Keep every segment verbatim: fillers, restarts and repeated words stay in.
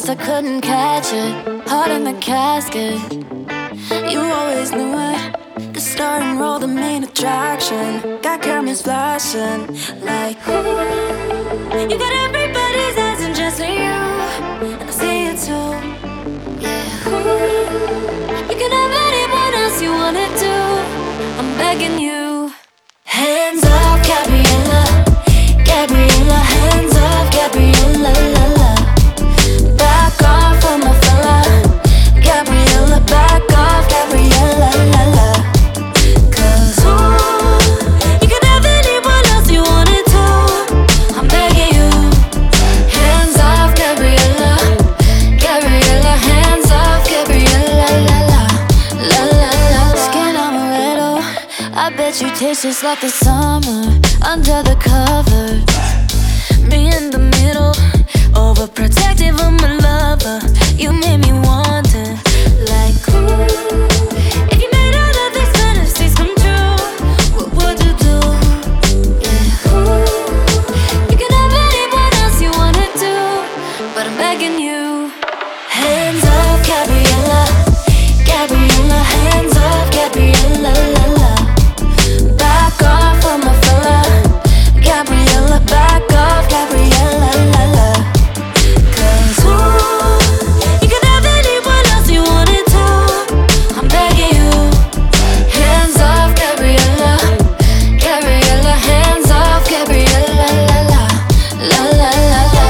I couldn't catch it. Heart in the casket. You always knew it. The star and roll, the main attraction. Got cameras flashing like ooh. You got everybody's eyes and just me, you. And I see it too. Yeah. Ooh. You can have anyone else you wanna do. I'm begging you. Hands up, Gabriella. Gabriella, hands up, Gabriella, la la. Back off of my fella. Gabriella, back off, Gabriella, la la. Cause ooh, you can have anyone else you wanted to. I'm begging you. Hands off, Gabriella. Gabriella, hands off, Gabriella, la la. La la la. Skin amaretto, I bet you taste just like the summer. Under the covers, me in the middle, overprotective of my lover. You made me wonder, like ooh, if you made all of these fantasies come true, what would you do? Yeah, ooh, you can have anyone else you wanna do, but I'm begging you. Hands up, Gabriella. Gabriella, hands up, Gabriella, la la. Back off of my fella. Gabriella, back off, Gabriella, la la. Cause ooh, you can have anyone else you wanted to. I'm begging you. Hands off, Gabriella. Gabriella, hands off, Gabriella, la la. La la la la.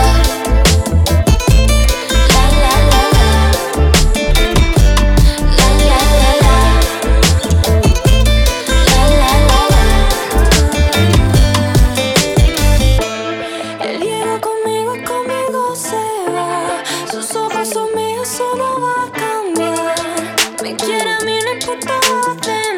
La la la la. La la la la. La la la la. Él llega conmigo, conmigo se va. Sus ojos son míos, eso no va a cambiar. Me quiere a mí, no importa de